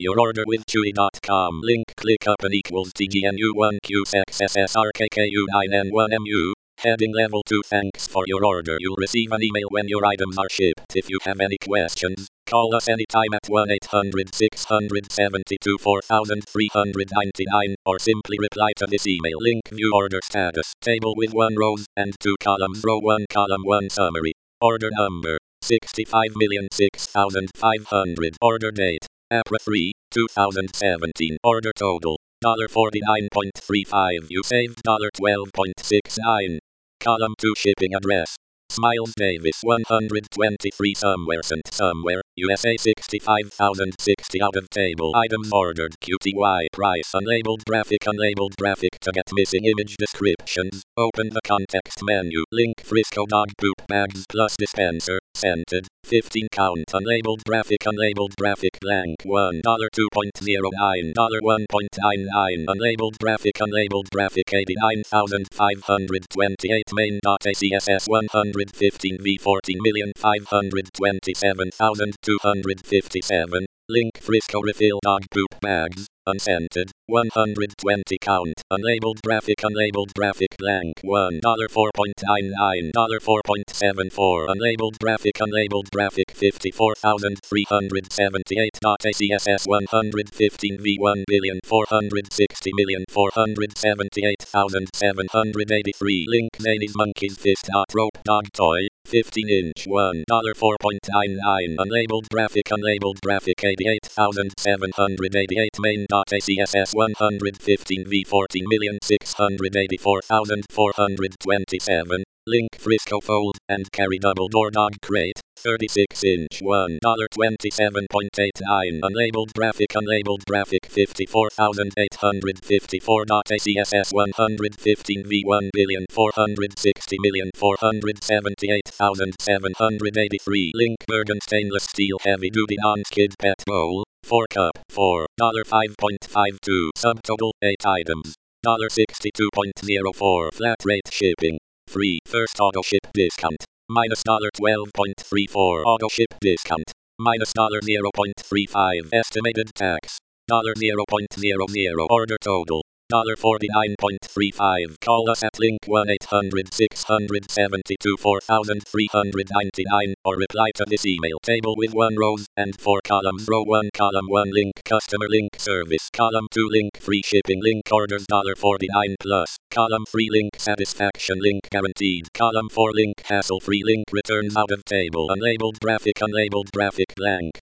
your order with Chewy.com. Link click up and equals TGNU1QXSSRKKU9N1MU. Heading level 2. Thanks for your order. You'll receive an email when your items are shipped. If you have any questions, call us anytime at 1-800-672-4399 or simply reply to this email. Link view order status. Table with 1 row and 2 columns. Row 1 column 1 summary. Order number 65,006,500. Order date April 3, 2017. Order total $49.35. You saved $12.69. Column 2 shipping address Smiles Davis 123 Somewhere USA 65,060 out of table. Items ordered QTY price unlabeled graphic to get missing image descriptions. Open the context menu. Link Frisco dog poop bags plus dispenser scented 15 count unlabeled graphic blank $1 $2.09 $1.99 unlabeled graphic $89,528 main.acss 115 V14,527,257 Link Frisco refill dog poop bags unscented 120 count unlabeled graphic blank $1 $4.99 $4.74 unlabeled graphic 54,378.acss 115 V1,460,478,783 Link Zany's Monkey's Fist Rope Dog Toy 15-inch $1 $4.99 unlabeled graphic 88,788 main.acss 115 V14,684,427 Link Frisco fold and carry double door dog crate 36-inch $1 $27.89 unlabeled graphic 54,854.acss 115 V1,460,478,783 Link Bergen stainless steel heavy duty non-skid pet bowl 4 cup $4 $5.52 subtotal 8 items $62.04 flat rate shipping free first auto ship discount minus $12.34 auto ship discount minus $0.35 estimated tax $0.00 order total $49.35 call us at link 1-800-672-4399 or reply to this email table with 1 row and 4 columns row 1 column 1 link customer link service column 2 link free shipping link orders $49 plus column 3 link satisfaction link guaranteed column 4 link hassle free link returns out of table unlabeled graphic blank